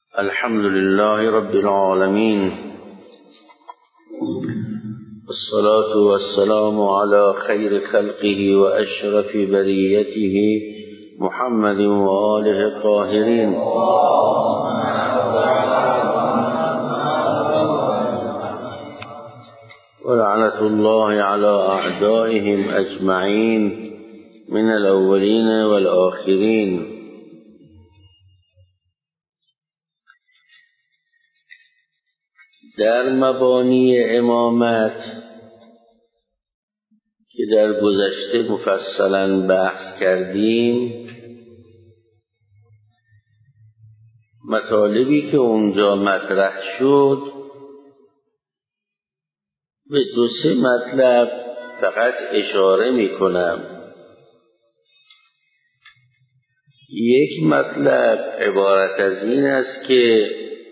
الحمد لله رب العالمين، والصلاة والسلام على خير خلقه وأشرف بريته محمد وآله الطاهرين. ولعنة الله على أعدائهم أجمعين من الأولين والآخرين. در مبانی امامت که در گذشته مفصلا بحث کردیم، مطالبی که اونجا مطرح شد به دو سه مطلب فقط اشاره می کنم. یک مطلب عبارت از این است که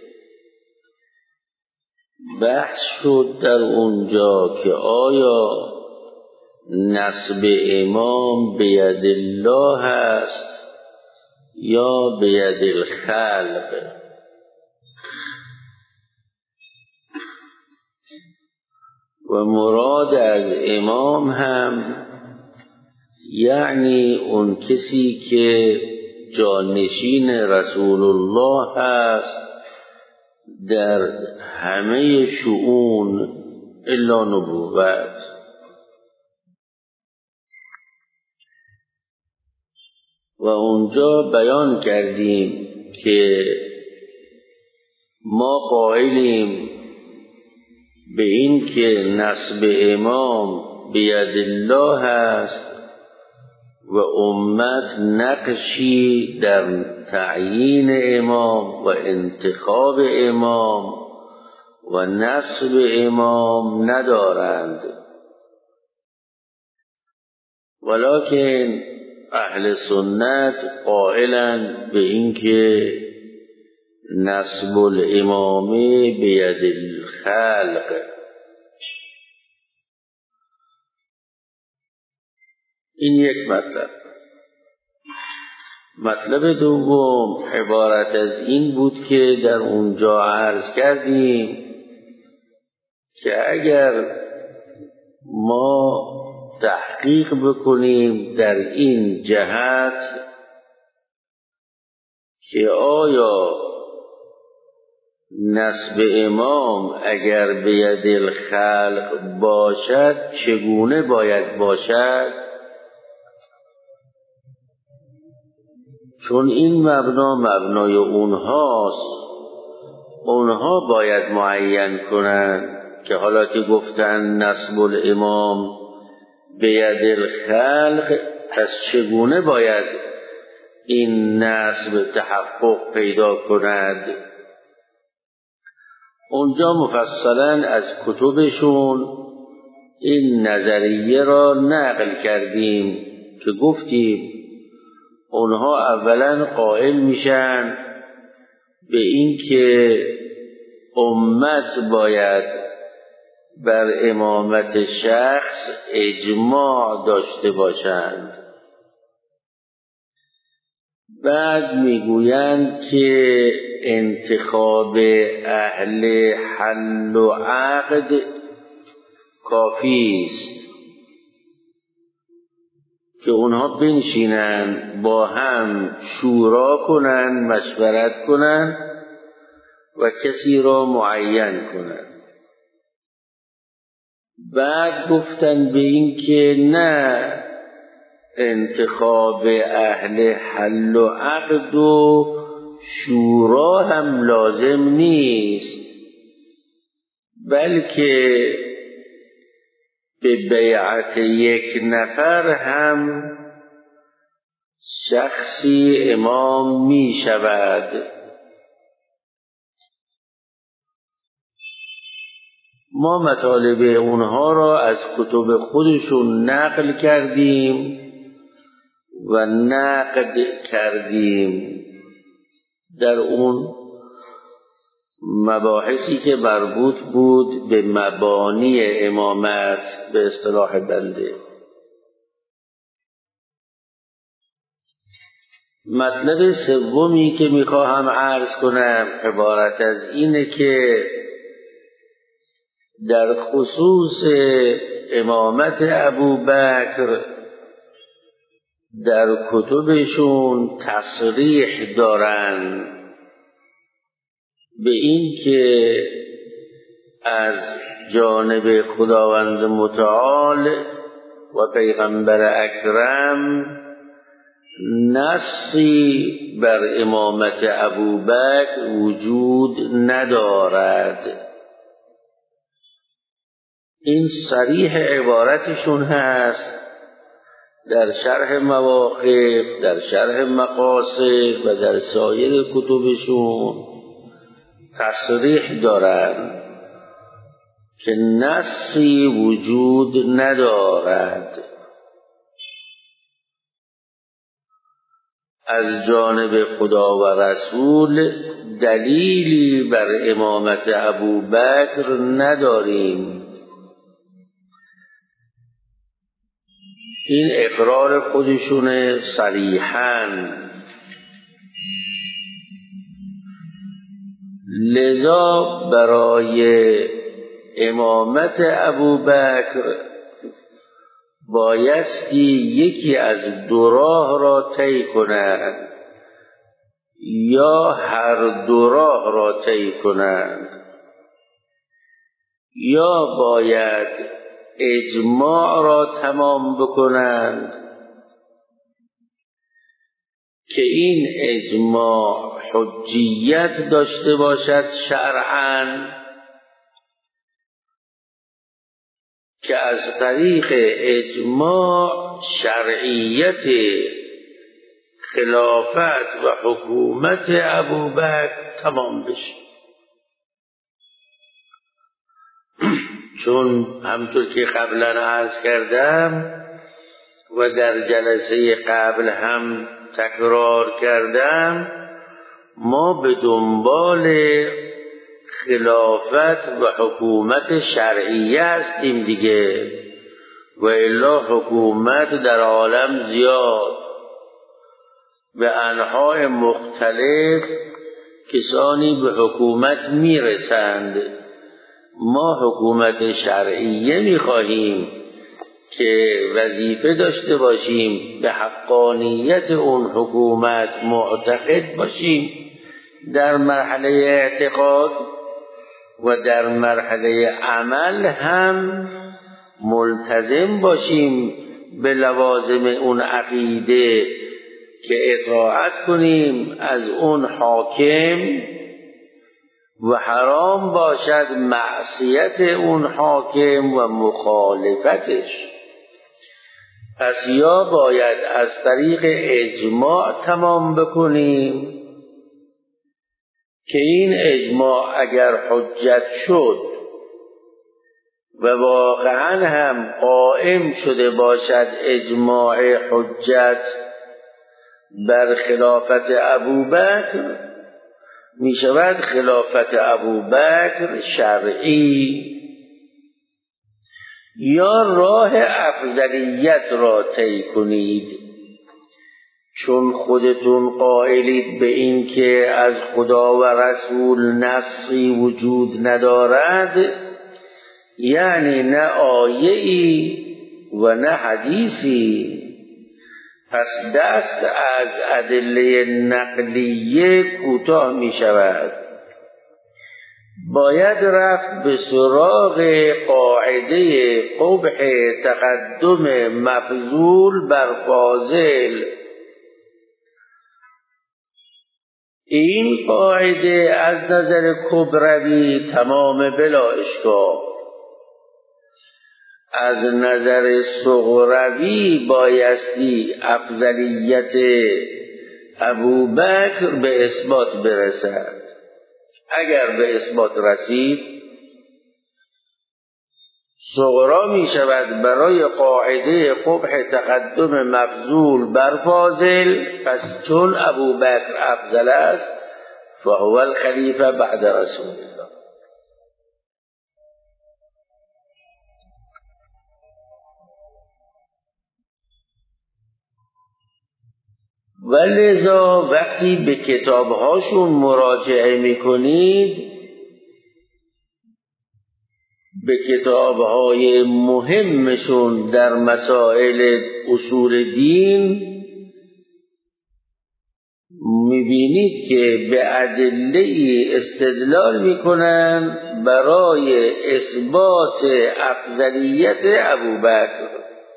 بحث شد در اونجا که آیا نصب امام بید الله است یا بید الخلق. و مراد از امام هم یعنی اون کسی که جانشین رسول الله است در همه شؤون الا نبوت. و اونجا بیان کردیم که ما قائلیم به این که نصب امام بید الله است و امت نقشی در تعیین امام و انتخاب امام و نصب امام ندارند، ولکن اهل سنت قائلند به این که نصب الامام بید الخلق. این یک مطلب. مطلب دوم عبارت از این بود که در اونجا عرض کردیم که اگر ما تحقیق بکنیم در این جهت که آیا نصب امام اگر بید الخلق باشد چگونه باید باشد، چون این مبنای اونهاست، اونها باید معین کنند که حالا که گفتن نصب الامام بید الخلق، پس چگونه باید این نصب تحقق پیدا کند. اونجا مفصلا از کتبشون این نظریه را نقل کردیم که گفتیم اونها اولا قائل میشن به این که امت باید بر امامت شخص اجماع داشته باشند. بعد میگویند که انتخاب اهل حل و عقد کافی است که اونها بنشینن با هم شورا کنن، مشورت کنن و کسی را معین کنن. بعد گفتن به این که نه، انتخاب اهل حل و عقد و شورا هم لازم نیست، بلکه به بیعت یک نفر هم شخصی امام می شود. ما مطالب اونها را از کتب خودشون نقل کردیم و نقد کردیم در اون مباحثی که مربوط بود به مبانی امامت به اصطلاح بنده. مطلب سومی که میخواهم عرض کنم عبارت از اینه که در خصوص امامت ابوبکر در کتبشون تصریح دارن به این که از جانب خداوند متعال و پیغمبر اکرم نصی بر امامت ابوبکر وجود ندارد. این صریح عبارتشون هست در شرح مواقف، در شرح مقاصد و در سایر کتبشون تصریح دارند که نصی وجود ندارد از جانب خدا و رسول دلیلی بر امامت ابوبکر نداریم. این اقرار خودشونه صریحاً. لذا برای امامت ابوبکر بایستی یکی از دو راه را طی کنند یا هر دو راه را طی کنند، یا باید اجماع را تمام بکنند که این اجماع حجیت داشته باشد شرعاً، که از طریق اجماع شرعیت خلافت و حکومت ابوبکر تمام بشه. چون همطور که قبلا عرض کردم و در جلسه قبل هم تکرار کردم، ما به دنبال خلافت و حکومت شرعیه هستیم دیگه، و الا حکومت در عالم زیاد به انواع مختلف کسانی به حکومت میرسند. ما حکومت شرعیه میخواهیم که وظیفه داشته باشیم، به حقانیت اون حکومت معتقد باشیم در مرحله اعتقاد و در مرحله عمل هم ملتزم باشیم به لوازم اون عقیده، که اطاعت کنیم از اون حاکم و حرام باشد معصیت اون حاکم و مخالفتش. پس یا باید از طریق اجماع تمام بکنیم که این اجماع اگر حجت شد و واقعا هم قائم شده باشد اجماع حجت بر خلافت ابوبکر، می شود خلافت ابوبکر شرعی. یا راه افضلیت را طی کنید، چون خودتون قائلید به این که از خدا و رسول نصی وجود ندارد، یعنی نه آیه‌ای و نه حدیثی، پس دست از ادله نقلیه کوتاه می شود. باید رفت به سراغ قاعده قبح تقدم مفضول بر فاضل. این قاعده از نظر کبروی تمام بلا اشکال، از نظر صغروی بایستی افضلیت ابوبکر به اثبات برسد. اگر به اثبات رسید، صغرا می شود برای قاعده قبح تقدم مفضول بر فاضل. پس چون ابوبکر افضل است فهو الخلیفه بعد رسول الله. و لذا وقتی به کتابهاشون مراجعه میکنید، به کتابهای مهمشون در مسائل اصول دین، میبینید که به ادله‌ای استدلال میکنن برای اثبات افضلیت ابوبکر،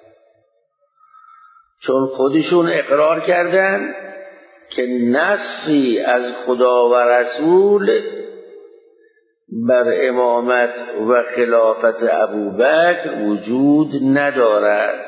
چون خودشون اقرار کردن که نصی از خدا و رسول بر امامت و خلافت ابوبکر وجود ندارد.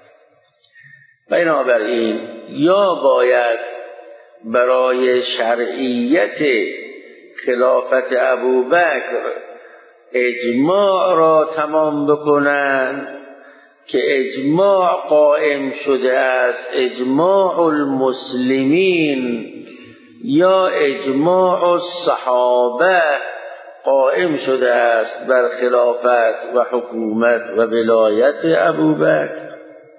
بنابراین یا باید برای شرعیت خلافت ابوبکر اجماع را تمام بکنند که اجماع قائم شده است، اجماع المسلمین یا اجماع الصحابه قائم شده است بر خلافت و حکومت و ولایت ابوبکر،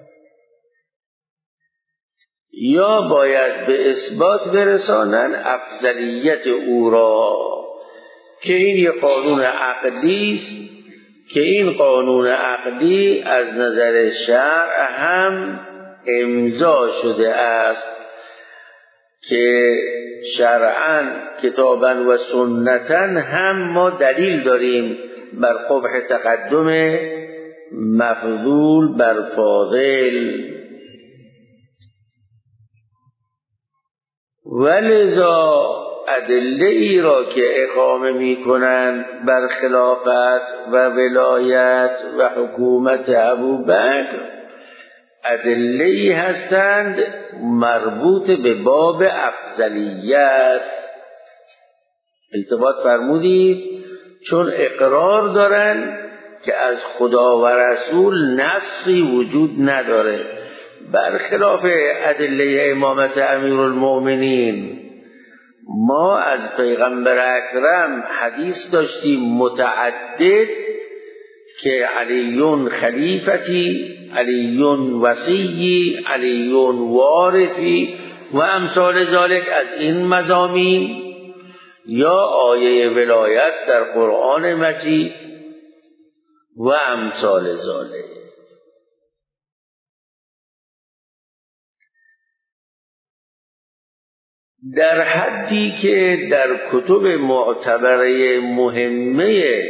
یا باید به اثبات برسانن افضلیت او را که این یک قانون عقلی است، که این قانون عقلی از نظر شرع هم امضا شده است که شرعاً کتاباً و سنتاً هم ما دلیل داریم بر قبح تقدم مفضول بر فاضل. ولذا ادله ای را که اقامه می کنند بر خلافت و ولایت و حکومت ابوبکر ادله ای هستند مربوط به باب افضلیت. التفات فرمودید، چون اقرار دارن که از خدا و رسول نصی وجود نداره، برخلاف ادله امامت امیرالمؤمنین. ما از پیغمبر اکرم حدیث داشتیم متعدد که علیون خلیفتی، علیون وصی، علیون وارثی و امثال ذالک از این مضامین، یا آیه ولایت در قرآن مجید و امثال ذالک. در حدی که در کتب معتبره مهمه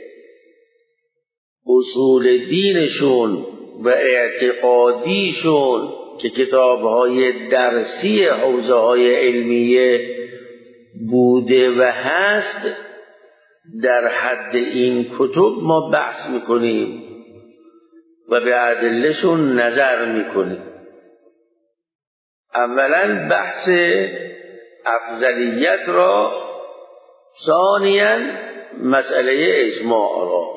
اصول دینشون و اعتقادیشون که کتابهای درسی حوزه‌های علمیه بوده و هست، در حد این کتب ما بحث میکنیم و به ادلهشون نظر میکنیم. اولا بحث افضلیت را، ثانیاً مسئله اجماع را.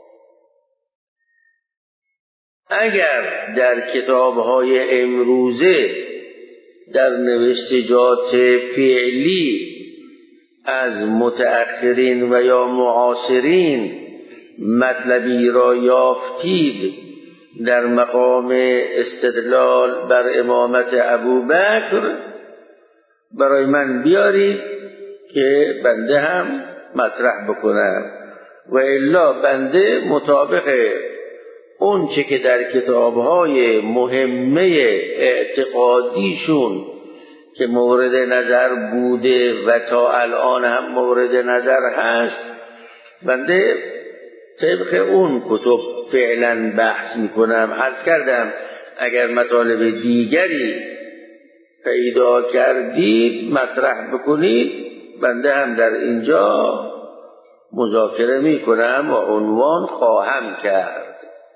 اگر در کتاب‌های امروزه در نوشتجات فعلی از متأخرین و یا معاصرین مطلبی را یافتید در مقام استدلال بر امامت ابوبکر، برای من بیارید که بنده هم مطرح بکنم، و الا بنده مطابق اون چه که در کتابهای مهمه اعتقادیشون که مورد نظر بوده و تا الان هم مورد نظر هست، بنده طبق اون کتب فعلا بحث میکنم. عرض کردم اگر مطالب دیگری پیدا کردید مطرح بکنید، بنده هم در اینجا مذاکره میکنم و عنوان خواهم کرد.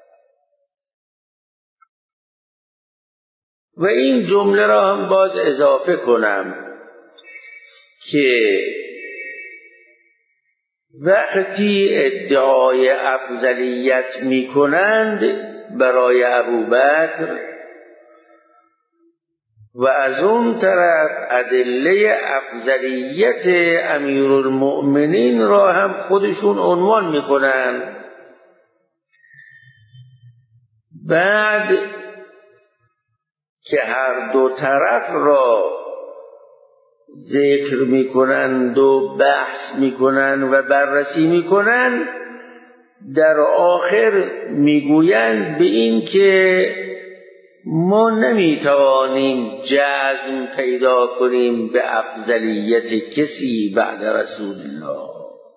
و این جمله را هم باز اضافه کنم که وقتی ادعای افضلیت می کنند برای ابوبکر و از اون طرف ادله افضلیت امیرالمؤمنین را هم خودشون عنوان می کنند، بعد که هر دو طرف را ذکر میکنند و بحث میکنند و بررسی میکنند، در آخر میگویند به این که ما نمیتوانیم جزم پیدا کنیم به افضلیت کسی بعد رسول الله.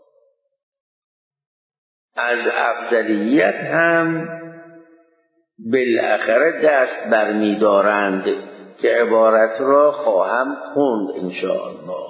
از افضلیت هم بالاخره دست برمی‌دارند که عبارت را خواهم خوند انشاءالله.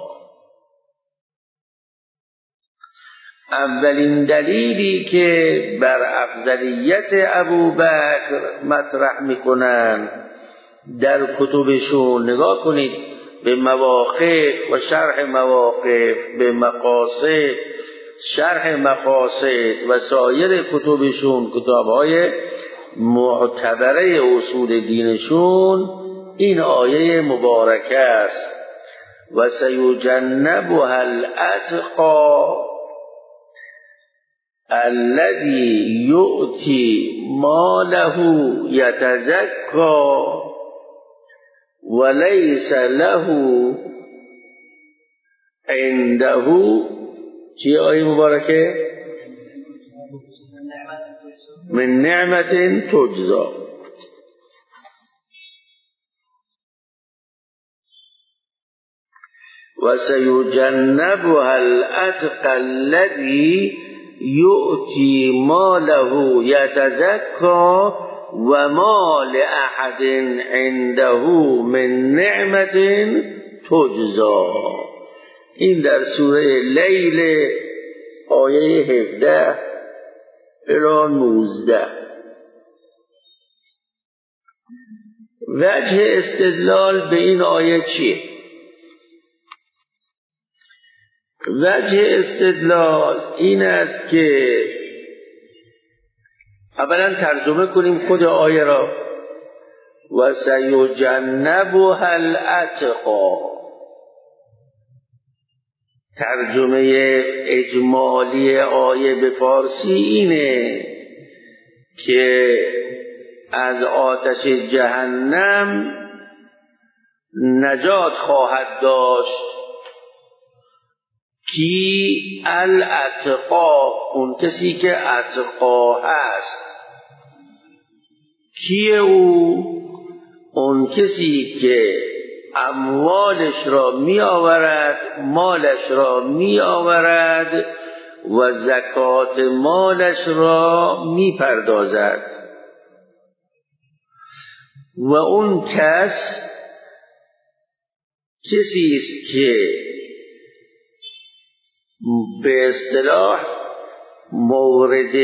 اولین دلیلی که بر افضلیت ابوبکر مطرح میکنند در کتبشون، نگاه کنید به مواقف و شرح مواقف، به مقاصد، شرح مقاصد و سایر کتبشون، کتاب‌های معتبره اصول دینشون، این آیه مبارکه است: و سیجنبها الاتقی الذی یؤتی ماله یتزکی ولیس له عنده. چی آیه مبارکه؟ من نعمت تجزا. و سیجنبها الاتقی الذی یؤتی ماله یتزکی و ما لأحد عنده من نعمت تجزا. این در سوره لیل آیه 17 الی 19. وجه استدلال به این آیه چیه؟ وجه استدلال این است که اولا ترجمه کنیم خود آیه را: و سیجنبها الاتقی. ترجمه اجمالی آیه به فارسی اینه که از آتش جهنم نجات خواهد داشت کی الاتقا، اون کسی که اتقا هست. کیه او؟ اون کسی که اموالش را می آورد، مالش را می آورد و زکات مالش را می پردازد. و اون کسی است که به اصطلاح مورد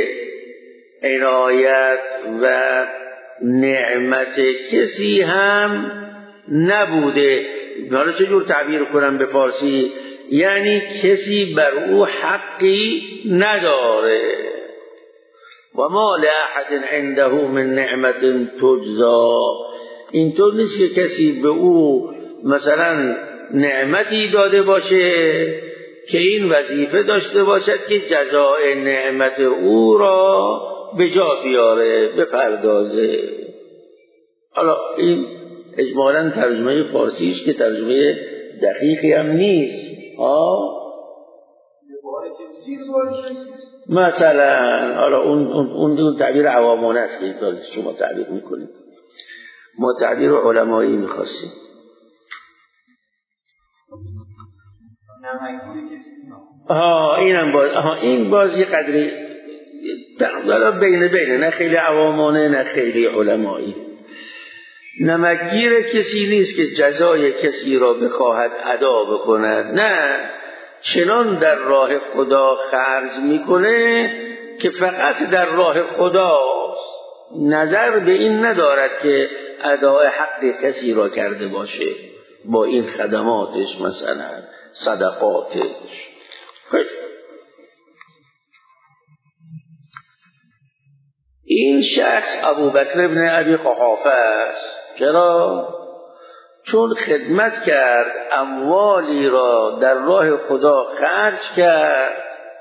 عنایت و نعمت کسی هم نبوده. حالا چجور تعبیر کنم به فارسی؟ یعنی کسی بر او حقی نداره. و ما لأحد عنده من نعمت تجزا. اینطور نیست که کسی به او مثلا نعمتی داده باشه که این وظیفه داشته باشد که جزای نعمت او را به جا بیاره، بپردازه. حالا این اجمالاً ترجمه فارسیش که ترجمه دقیقی هم نیست. مثلا حالا اون تعبیر عوامانه است که شما تعبیر میکنید، ما تعبیر علمایی میخواستیم. اینم این باز یه قدری بین نه خیلی عوامانه نه خیلی علمایی. نمکگیر کسی نیست که جزای کسی را بخواهد ادا بکند، نه، چنان در راه خدا خرج میکنه که فقط در راه خداست، نظر به این ندارد که ادای حق کسی را کرده باشه با این خدماتش، مثلا صدقاتش. این شخص ابوبکر ابن ابی قحافه است. چرا؟ چون خدمت کرد، اموالی را در راه خدا خرج کرد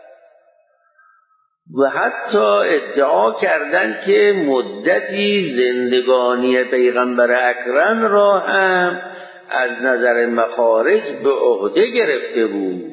و حتی ادعا کردند که مدتی زندگانی پیغمبر اکرم را هم از نظر مخارج به عهده گرفته بود،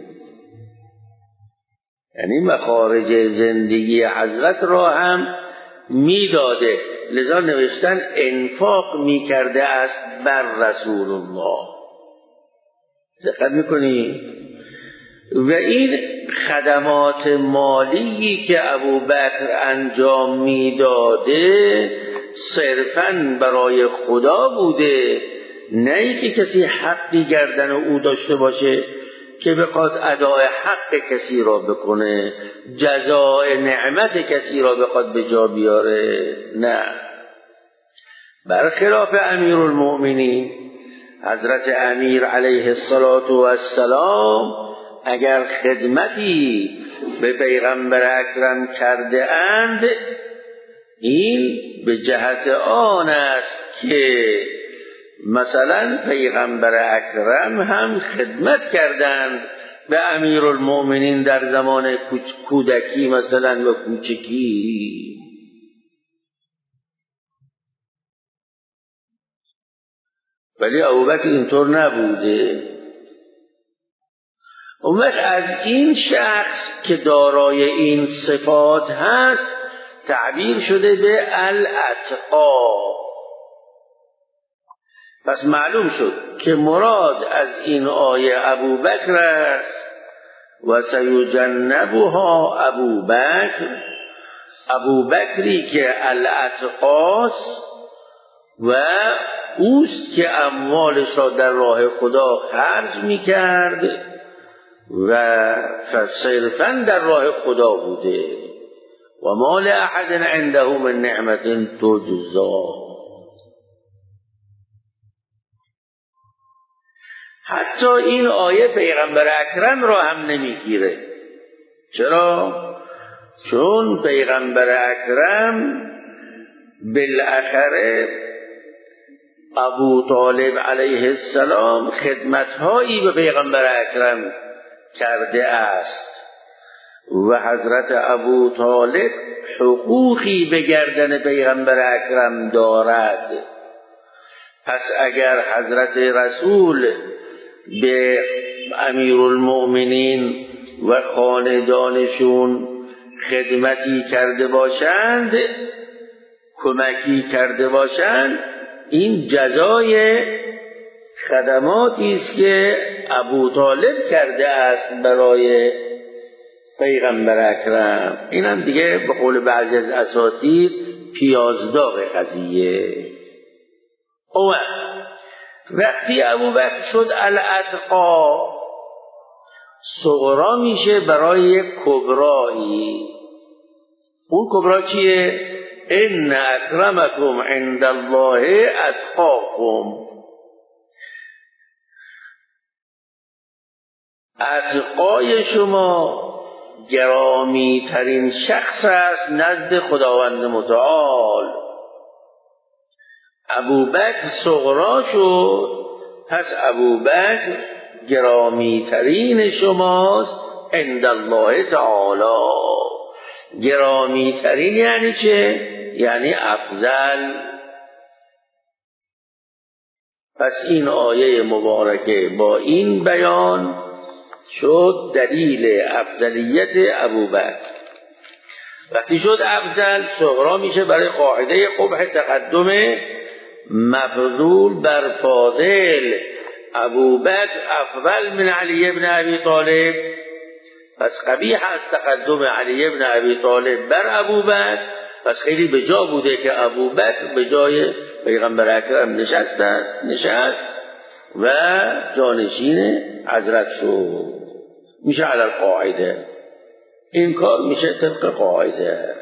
یعنی مخارج زندگی حضرت را هم میداده، لذا نوشتن انفاق میکرده است بر رسول الله. دقت میکنی؟ و این خدمات مالی که ابوبکر انجام میداده صرفاً برای خدا بوده، نه اینکه کسی حقی گردن او داشته باشه که بخواد ادای حق کسی را بکنه، جزای نعمت کسی را بخواد به جا بیاره. نه، برخلاف امیرالمؤمنین حضرت امیر علیه السلام اگر خدمتی به پیغمبر اکرم کرده اند، این به جهت آن است که مثلا پیغمبر اکرم هم خدمت کردند به امیرالمؤمنین در زمان کودکی مثلا و کوچکی. ولی ابوبکر اینطور نبوده. اون وقت از این شخص که دارای این صفات هست تعبیر شده به الاتقا. پس معلوم شد که مراد از این آیه ابوبکر است و سیجنبها ابوبکر، ابوبکری که الاتقاست و اوست که اموالش را در راه خدا خرج میکرد و صرفاً در راه خدا بوده. و ما لأحد عنده من نعمت تجزا. حتی این آیه پیغمبر اکرم را هم نمیگیره. چرا؟ چون پیغمبر اکرم بالاخره ابو طالب علیه السلام خدمتهایی به پیغمبر اکرم کرده است و حضرت ابو طالب حقوقی به گردن پیغمبر اکرم دارد. پس اگر حضرت رسول به امیرالمؤمنین و خاندانشون خدمتی کرده باشند، کمکی کرده باشند، این جزای خدماتی است که ابو طالب کرده است برای پیغمبر اکرم. این هم دیگه به قول بعضی از اساطیر پیازداغ قضیه. وقتی ابوبکر شد الاتقا، صغرا میشه برای کبرایی. اون کبرا چیه؟ ان اکرمکم عند الله اتقاکم. اتقای شما گرامی ترین شخص است نزد خداوند متعال. ابوبکر صغرا شد، پس ابوبکر گرامی ترین شماست عند الله تعالی. گرامی ترین یعنی چه؟ یعنی افضل. پس این آیه مبارکه با این بیان شد دلیل افضلیت ابوبکر. وقتی شد افضل، صغرا میشه برای قاعده قبح تقدم مفضول بر فاضل. ابوبکر افضل من علی بن ابی طالب، پس قبیح است تقدم علی بن ابی طالب بر ابوبکر. پس خیلی به جا بوده که ابوبکر به جای پیغمبر اکرم نشست و جانشین حضرت شد. میشه علی القاعده، این کار میشه طبق قاعده.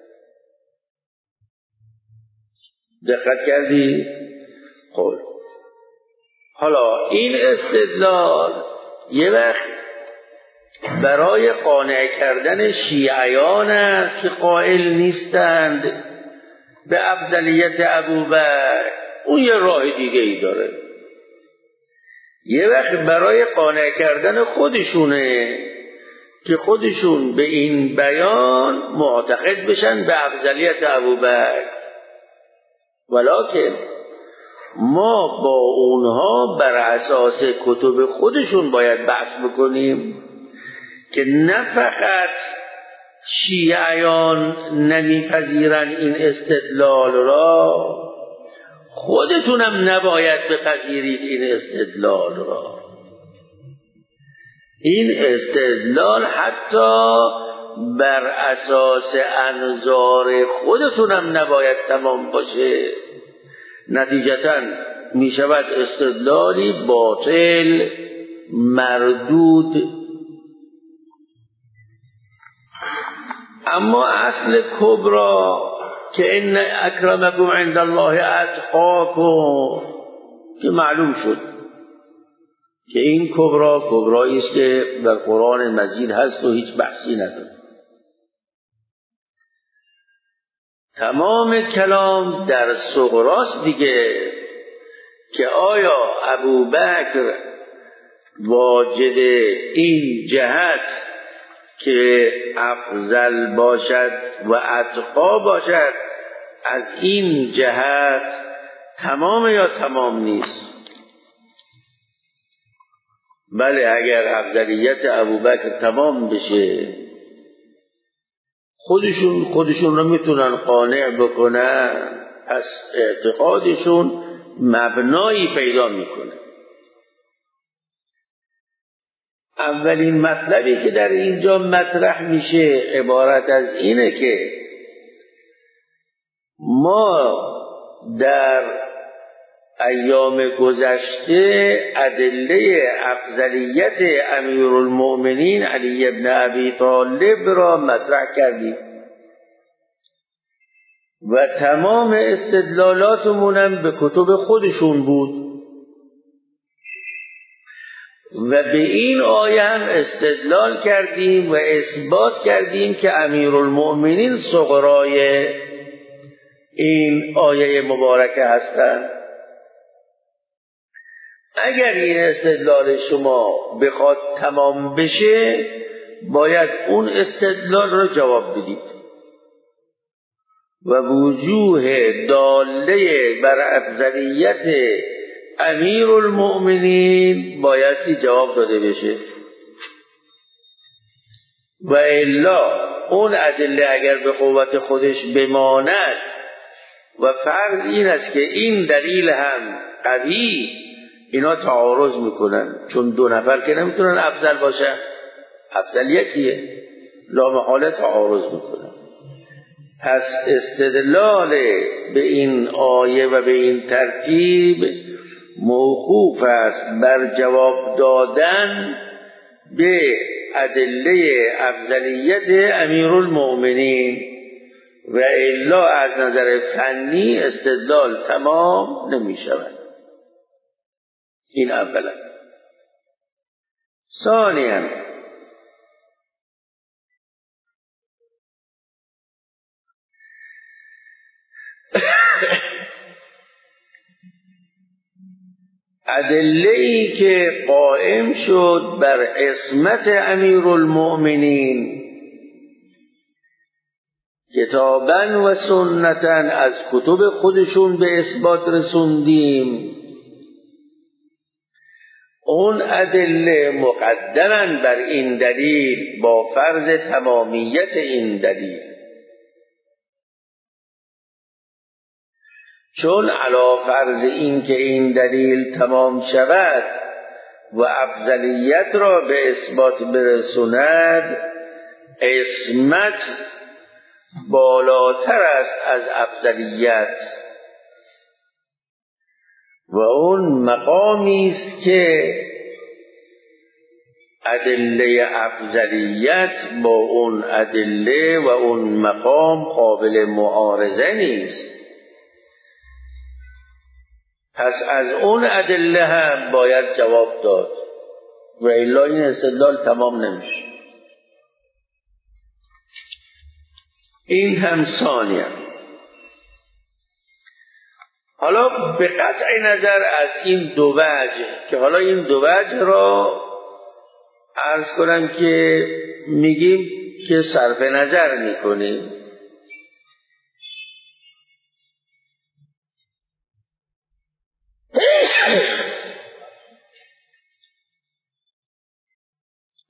دقت کردی؟ خب حالا این استدلال یه وقت برای قانع کردن شیعیان است که قائل نیستند به افضلیت ابوبکر، اون یه راه دیگه ای داره. یه وقت برای قانع کردن خودشونه که خودشون به این بیان معتقد بشن به افضلیت ابوبکر. ولکن ما با اونها بر اساس کتب خودشون باید بحث بکنیم که نه فقط شیعیان نمیپذیرن این استدلال را، خودتونم نباید بپذیرید این استدلال را. این استدلال حتی بر اساس انظار خودتونم نباید تمام باشه، نتیجتاً می شود استدلالی باطل مردود. اما اصل کبرا که ان اکرمکم عند الله اتقاکم که معلوم شد که این کبرایی است که در قرآن مجید هست و هیچ بحثی نداره. تمام کلام در صغراست دیگه، که آیا ابوبکر واجد این جهت که افضل باشد و اتقا باشد از این جهت تمام یا تمام نیست؟ بله، اگر افضلیت ابوبکر تمام بشه خودشون رو میتونن قانع بکنن، پس اعتقادشون مبنایی پیدا میکنه. اولین مطلبی که در اینجا مطرح میشه عبارت از اینه که ما در ایام گذشته ادله افضلیت امیرالمؤمنین علی بن ابی طالب را مطرح کردیم و تمام استدلالاتمونم به کتب خودشون بود و به این آیه هم استدلال کردیم و اثبات کردیم که امیرالمؤمنین صغرای این آیه مبارکه هستند. اگر این استدلال شما بخواد تمام بشه باید اون استدلال را جواب بدید و وجوه داله بر افضلیت امیرالمؤمنین بایستی جواب داده بشه، و الا اون ادله اگر به قوت خودش بماند و فرض این است که این دلیل هم قوی، اینا تعارض میکنن، چون دو نفر که نمیتونن افضل باشن، افضل یکیه، لامحاله تعارض میکنن. پس استدلال به این آیه و به این ترتیب موقوف است بر جواب دادن به ادله افضلیت امیرالمؤمنین و الا از نظر فنی استدلال تمام نمی شود. این اولا. ثانیاً ادله‌ای که قائم شد بر عصمت امیرالمؤمنین کتاباً و سنتاً از کتب خودشون به اثبات رسوندیم، اون ادله مقدماً بر این دلیل با فرض تمامیت این دلیل، چون علی فرض این که این دلیل تمام شود و افضلیت را به اثبات برسوند، عصمت بالاتر است از افضلیت و اون مقامی است که ادله افضلیت با اون ادله و اون مقام قابل معارضه نیست. پس از اون ادله هم باید جواب داد و الا این استدلال تمام نمیشه. این هم ثانیه. حالا به قطع نظر از این دو وجه که حالا این دو وجه را عرض کنم که میگیم که صرف نظر میکنیم،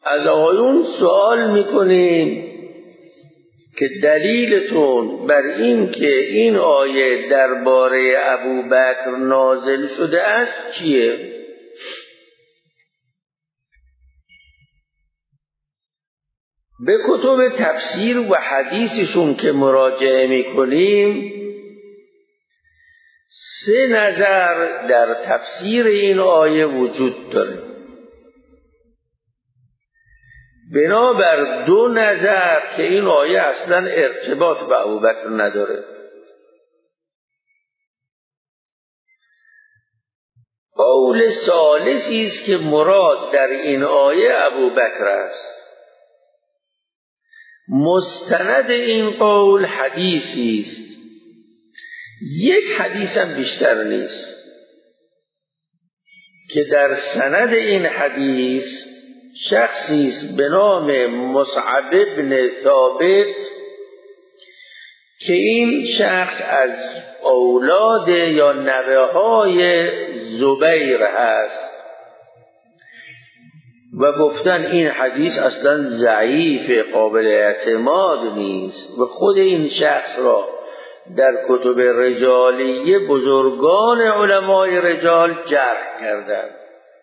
از آقایون سوال میکنیم که دلیلتون بر این که این آیه درباره ابوبکر نازل شده است چیه؟ به کتب تفسیر و حدیثشون که مراجعه میکنیم 3 نظر در تفسیر این آیه وجود داره. بنابر 2 نظر که این آیه اصلا ارتباط به ابوبکر نداره. قول ثالثی است که مراد در این آیه ابوبکر است. مستند این قول حدیثی است. یک حدیث هم بیشتر نیست که در سند این حدیث شخصی است به نام مصعب بن ثابت که این شخص از اولاد یا نوه‌های زبیر هست و گفتن این حدیث اصلا ضعیف، قابل اعتماد نیست و خود این شخص را در کتب رجالیه بزرگان علمای رجال جرح کردند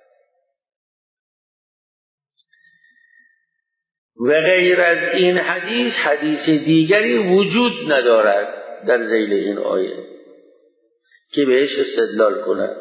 و غیر از این حدیث دیگری وجود ندارد در ذیل این آیه که بهش استدلال کند.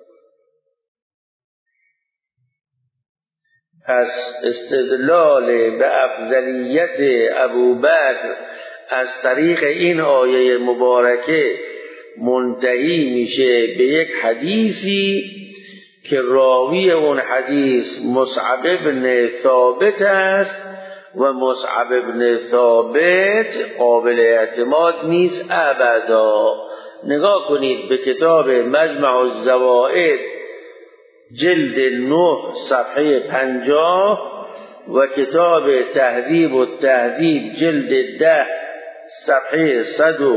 پس استدلال به افضلیت ابوبکر از طریق این آیه مبارکه منتهی میشه به یک حدیثی که راوی اون حدیث مصعب بن ثابت است و مصعب بن ثابت قابل اعتماد نیست ابدا. نگاه کنید به کتاب مجمع الزوائد جلد 9 صفحه 50 و کتاب تهذیب التهذیب جلد 10 صفحه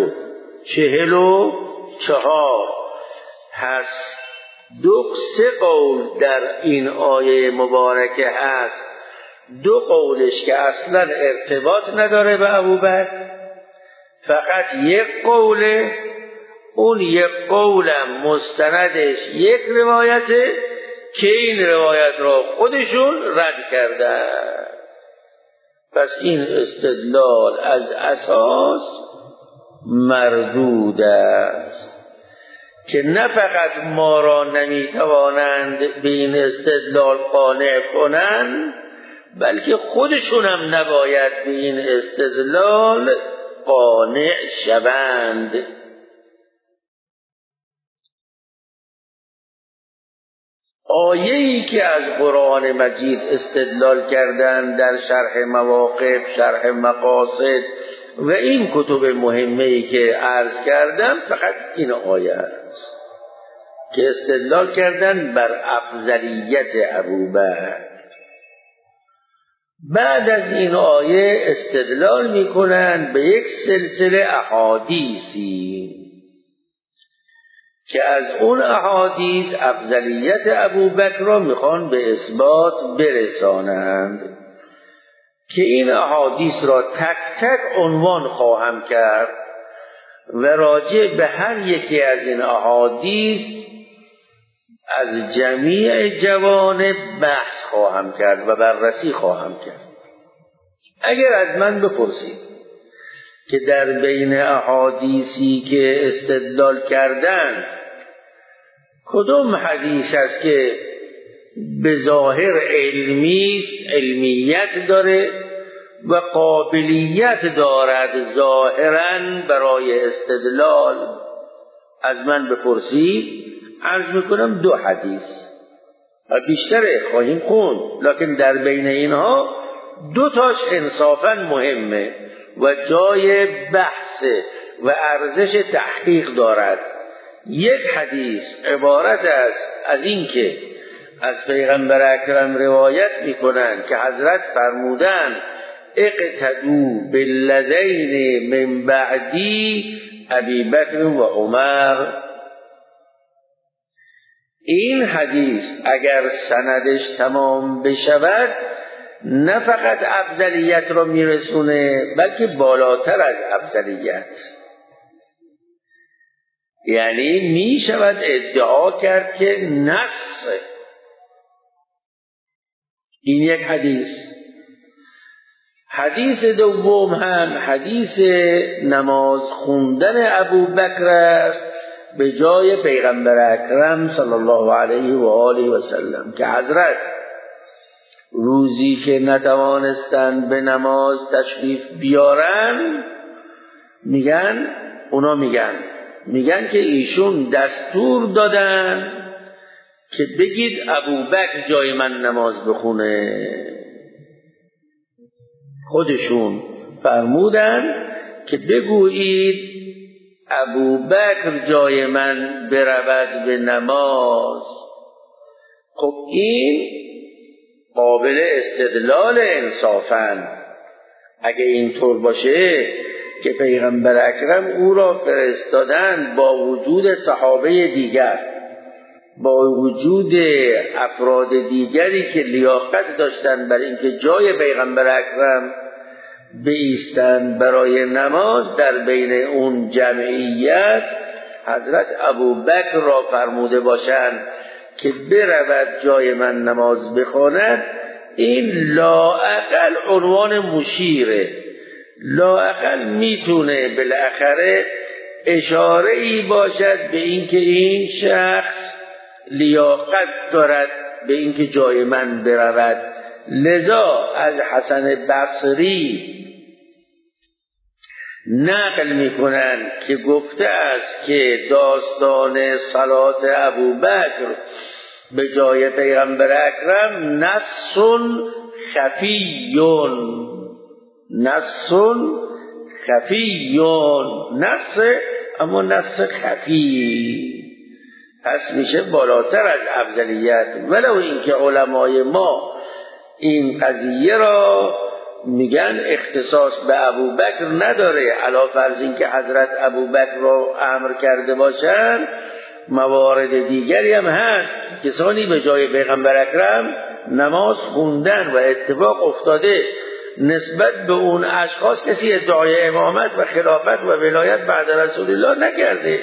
144. پس 3 قول در این آیه مبارکه هست. 2 قولش که اصلا ارتباط نداره به ابوبکر، فقط یک قوله. اون یک قولم مستندش یک روایته که این روایت را خودشون رد کردن. پس این استدلال از اساس مردود است که نه فقط ما را نمیتوانند به این استدلال قانع کنند، بلکه خودشون هم نباید به این استدلال قانع شوند. آیه‌ای که از قرآن مجید استدلال کردن در شرح مواقف، شرح مقاصد و این کتب مهمه‌ای که عرض کردم فقط این آیه است که استدلال کردن بر افضلیت ابوبکر. بعد از این آیه استدلال میکنن به یک سلسله احادیثی که از اون احادیث افضلیت ابوبکر را میخوان به اثبات برسانند که این احادیث را تک تک عنوان خواهم کرد و راجع به هر یکی از این احادیث از جمیع جوانب بحث خواهم کرد و بررسی خواهم کرد. اگر از من بپرسید که در بین احادیثی که استدلال کردن کدام حدیث است که به ظاهر علمیت داره و قابلیت دارد ظاهراً برای استدلال، از من بپرسید عرض میکنم 2 حدیث و بیشتره خواهیم خوند، لکن در بین اینها 2 تاش انصافاً مهمه و جای بحث و ارزش تحقیق دارد. یک حدیث عبارت است از این که از پیغمبر اکرم روایت میکنند که حضرت فرمودند اقتدوا بالذین من بعدی ابی بکر و عمر. این حدیث اگر سندش تمام بشود نه فقط افضلیت را میرسونه بلکه بالاتر از افضلیت. یعنی می شود ادعا کرد که نص این یک حدیث. حدیث دوم هم حدیث نماز خوندن ابوبکر است به جای پیغمبر اکرم صلی الله علیه و آله و سلم که حضرت روزی که نتوانستند به نماز تشریف بیارن میگن که ایشون دستور دادن که بگید ابوبکر جای من نماز بخونه. خودشون فرمودن که بگویید ابوبکر جای من برود به نماز. خب این قابل استدلال انصافاً. اگه اینطور باشه که پیغمبر اکرم او را فرستادن با وجود صحابه دیگر، با وجود افراد دیگری که لیاقت داشتن بر اینکه جای پیغمبر اکرم بایستند برای نماز، در بین اون جمعیت حضرت ابوبکر را فرموده باشند که برود جای من نماز بخواند، این لااقل عنوان مشیره، لااقل میتونه بالاخره اشاره ای باشد به اینکه این شخص لیاقت دارد به اینکه جای من برود. لذا از حسن بصری نقل میکنند که گفته است که داستان صلات ابوبکر به جای پیغمبر اکرم نص خفیون، نص اما نص خفی، پس میشه بالاتر از افضلیت. ولو اینکه علمای ما این قضیه را میگن اختصاص به ابوبکر نداره، علاوه بر اینکه حضرت ابوبکر را امر کرده باشند، موارد دیگری هم هست کسانی به جای پیغمبر اکرم نماز خوندن و اتفاق افتاده نسبت به اون اشخاص کسی ادعای امامت و خلافت و ولایت بعد رسول الله نکرده،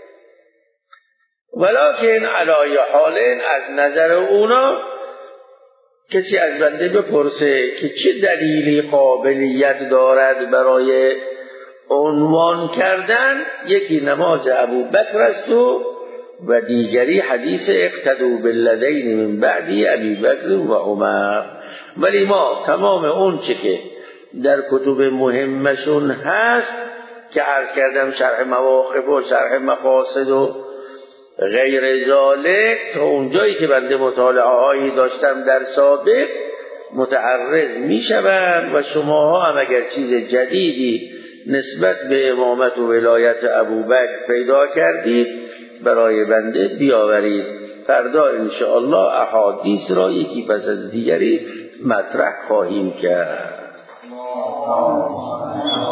ولکن علای حالین از نظر اونا کسی از بنده بپرسه که چه دلیلی قابلیت دارد برای عنوان کردن، یکی نماز ابوبکر است و دیگری حدیث اقتدوا بالذین من بعدی ابی بکر و عمر. ولی ما تمام اون چه که در کتب مهمشون هست که عرض کردم، شرح مواقف و شرح مقاصد و غیر ذالک، تا اونجایی که بنده مطالعه هایی داشتم در سابق متعرض می شوم و شماها هم اگر چیز جدیدی نسبت به امامت و ولایت ابوبکر پیدا کردید برای بنده بیاورید. فردا انشاءالله احادیث را یکی پس از دیگری مطرح خواهیم کرد.